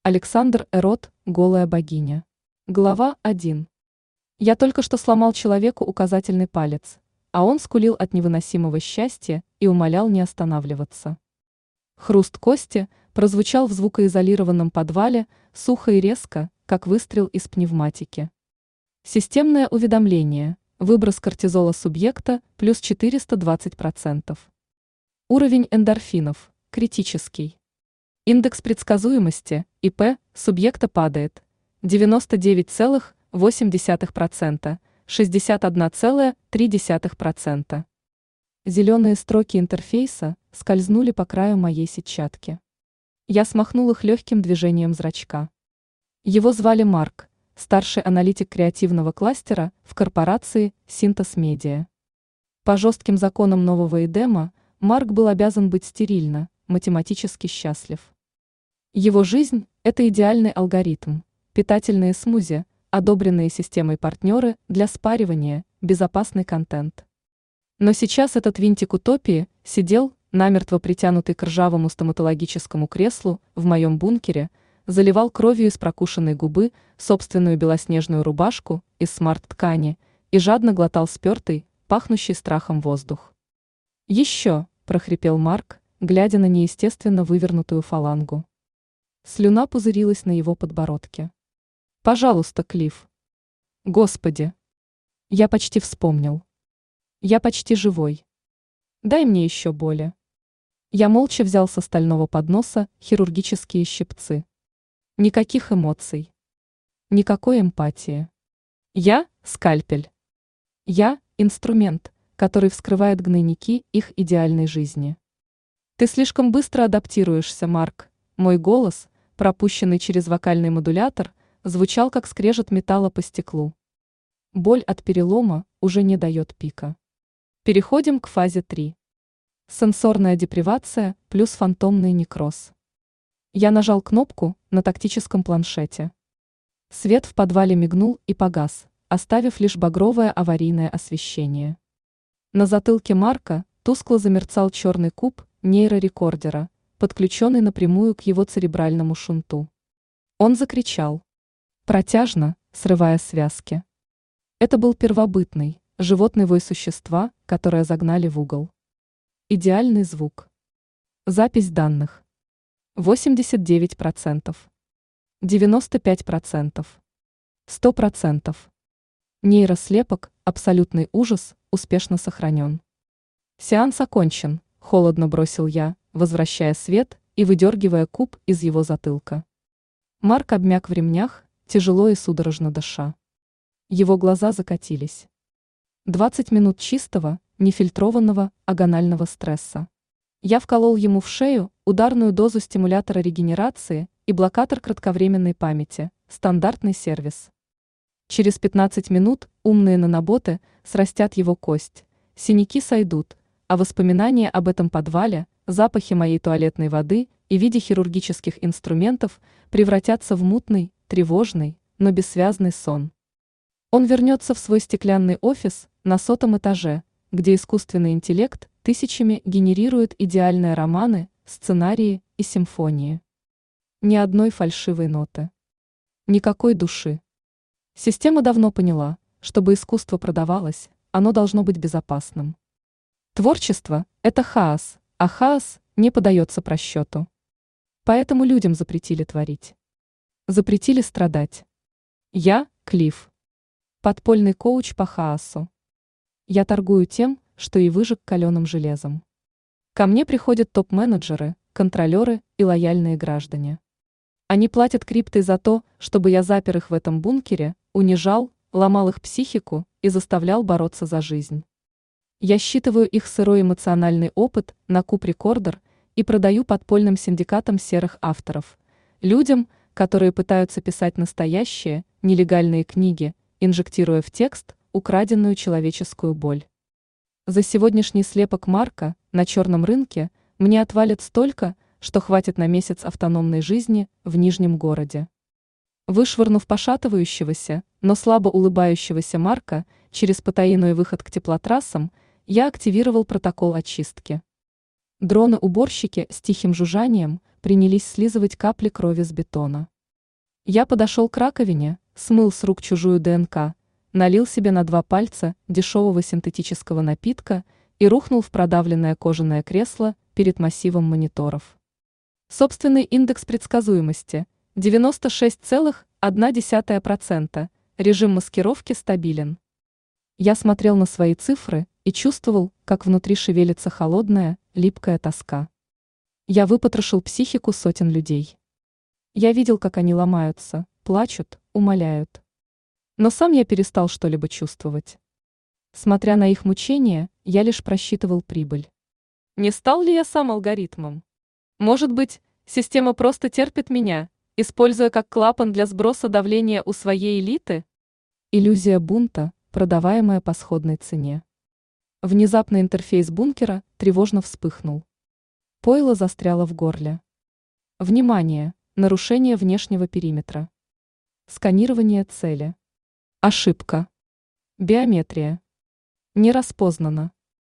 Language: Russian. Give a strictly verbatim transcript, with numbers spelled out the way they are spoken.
Александр Эрот, голая богиня. Глава один. Я только что сломал человеку указательный палец, а он скулил от невыносимого счастья и умолял не останавливаться. Хруст кости прозвучал в звукоизолированном подвале сухо и резко, как выстрел из пневматики. Системное уведомление. Выброс кортизола субъекта плюс четыреста двадцать процентов. Уровень эндорфинов критический. Индекс предсказуемости И П субъекта падает девяносто девять целых восемь десятых процента, шестьдесят один целых три десятых процента. Зеленые строки интерфейса скользнули по краю моей сетчатки. Я смахнул их легким движением зрачка. Его звали Марк, старший аналитик креативного кластера в корпорации Синтез Медиа. По жестким законам нового Эдема Марк был обязан быть стерильно, математически счастлив. Его жизнь – это идеальный алгоритм, питательные смузи, одобренные системой партнеры для спаривания, безопасный контент. Но сейчас этот винтик утопии сидел, намертво притянутый к ржавому стоматологическому креслу в моем бункере, заливал кровью из прокушенной губы собственную белоснежную рубашку из смарт-ткани и жадно глотал спертый, пахнущий страхом воздух. «Еще!» – прохрипел Марк, глядя на неестественно вывернутую фалангу. Слюна пузырилась на его подбородке. «Пожалуйста, Клифф». «Господи! Я почти вспомнил. Я почти живой. Дай мне еще боли». Я молча взял со стального подноса хирургические щипцы. Никаких эмоций. Никакой эмпатии. Я – скальпель. Я – инструмент, который вскрывает гнойники их идеальной жизни. Ты слишком быстро адаптируешься, Марк. Мой голос, пропущенный через вокальный модулятор, звучал как скрежет металла по стеклу. Боль от перелома уже не дает пика. Переходим к фазе три. Сенсорная депривация плюс фантомный некроз. Я нажал кнопку на тактическом планшете. Свет в подвале мигнул и погас, оставив лишь багровое аварийное освещение. На затылке Марка тускло замерцал черный куб нейрорекордера, подключенный напрямую к его церебральному шунту. Он закричал. Протяжно, срывая связки. Это был первобытный, животный вой существа, которое загнали в угол. Идеальный звук. Запись данных. восемьдесят девять процентов. девяносто пять процентов. сто процентов. Нейрослепок, абсолютный ужас, успешно сохранен. Сеанс окончен, холодно бросил я, возвращая свет и выдергивая куб из его затылка. Марк обмяк в ремнях, тяжело и судорожно дыша. Его глаза закатились. двадцать минут чистого, нефильтрованного, агонального стресса. Я вколол ему в шею ударную дозу стимулятора регенерации и блокатор кратковременной памяти, стандартный сервис. Через пятнадцать минут умные наноботы срастят его кость, синяки сойдут, а воспоминания об этом подвале, запахи моей туалетной воды и виде хирургических инструментов превратятся в мутный, тревожный, но бессвязный сон. Он вернется в свой стеклянный офис на сотом этаже, где искусственный интеллект тысячами генерирует идеальные романы, сценарии и симфонии. Ни одной фальшивой ноты. Никакой души. Система давно поняла, чтобы искусство продавалось, оно должно быть безопасным. Творчество – это хаос, а хаос не поддается просчету. Поэтому людям запретили творить. Запретили страдать. Я – Клифф. Подпольный коуч по хаосу. Я торгую тем, что и выжег каленым железом. Ко мне приходят топ-менеджеры, контролеры и лояльные граждане. Они платят криптой за то, чтобы я запер их в этом бункере, унижал, ломал их психику и заставлял бороться за жизнь. Я считываю их сырой эмоциональный опыт на куб-рекордер и продаю подпольным синдикатам серых авторов, людям, которые пытаются писать настоящие, нелегальные книги, инжектируя в текст украденную человеческую боль. За сегодняшний слепок Марка на черном рынке мне отвалят столько, что хватит на месяц автономной жизни в Нижнем городе. Вышвырнув пошатывающегося, но слабо улыбающегося Марка через потайной выход к теплотрассам, я активировал протокол очистки. Дроны-уборщики с тихим жужжанием принялись слизывать капли крови с бетона. Я подошел к раковине, смыл с рук чужую ДНК, налил себе на два пальца дешевого синтетического напитка и рухнул в продавленное кожаное кресло перед массивом мониторов. Собственный индекс предсказуемости – девяносто шесть целых одна десятая процента, режим маскировки стабилен. Я смотрел на свои цифры и чувствовал, как внутри шевелится холодная, липкая тоска. Я выпотрошил психику сотен людей. Я видел, как они ломаются, плачут, умоляют. Но сам я перестал что-либо чувствовать. Смотря на их мучения, я лишь просчитывал прибыль. Не стал ли я сам алгоритмом? Может быть, система просто терпит меня, используя как клапан для сброса давления у своей элиты? Иллюзия бунта, продаваемая по сходной цене. Внезапно интерфейс бункера тревожно вспыхнул. Пойло застряло в горле. Внимание! Нарушение внешнего периметра. Сканирование цели. Ошибка. Биометрия. Не распознано.